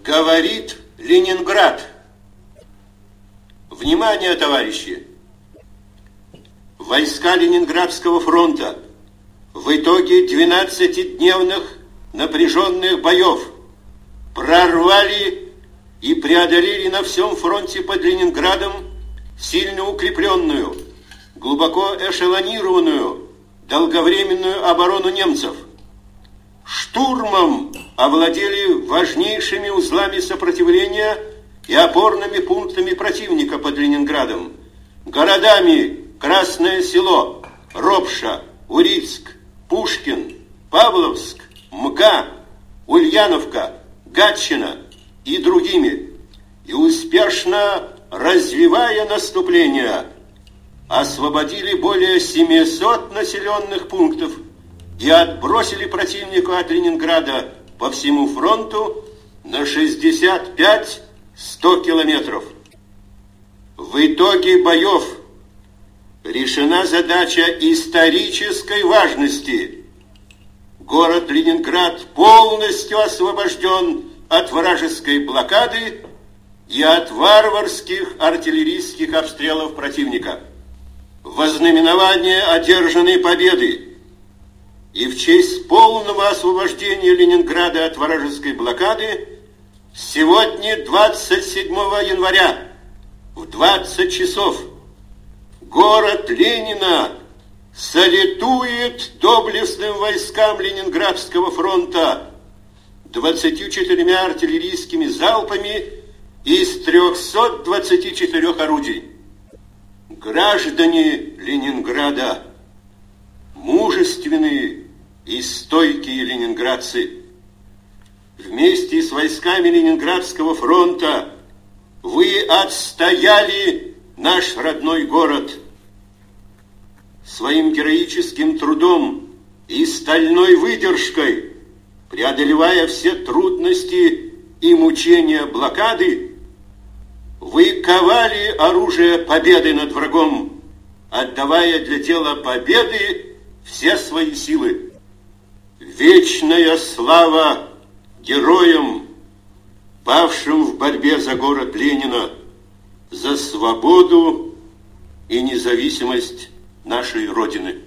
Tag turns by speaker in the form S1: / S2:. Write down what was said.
S1: Говорит Ленинград. Внимание, товарищи! Войска Ленинградского фронта в итоге 12-дневных напряженных боев прорвали и преодолели на всем фронте под Ленинградом сильно укрепленную, глубоко эшелонированную, долговременную оборону немцев. Штурмом овладели важнейшими узлами сопротивления и опорными пунктами противника под Ленинградом, городами Красное Село, Ропша, Урицк, Пушкин, Павловск, МГА, Ульяновка, Гатчина и другими, и успешно развивая наступление, освободили более 700 населенных пунктов и отбросили противника от Ленинграда по всему фронту на 65-100 километров. В итоге боев решена задача исторической важности. Город Ленинград полностью освобожден от вражеской блокады и от варварских артиллерийских обстрелов противника. Во знаменование одержанной победы и в честь полного освобождения Ленинграда от вражеской блокады сегодня, 27 января, в 20 часов, город Ленина салютует доблестным войскам Ленинградского фронта 24 артиллерийскими залпами из 324 орудий. Граждане Ленинграда, мужественные и стойкие ленинградцы, вместе с войсками Ленинградского фронта вы отстояли наш родной город. Своим героическим трудом и стальной выдержкой, преодолевая все трудности и мучения блокады, вы ковали оружие победы над врагом, отдавая для дела победы все свои силы. Вечная слава героям, павшим в борьбе за город Ленина, за свободу и независимость нашей Родины.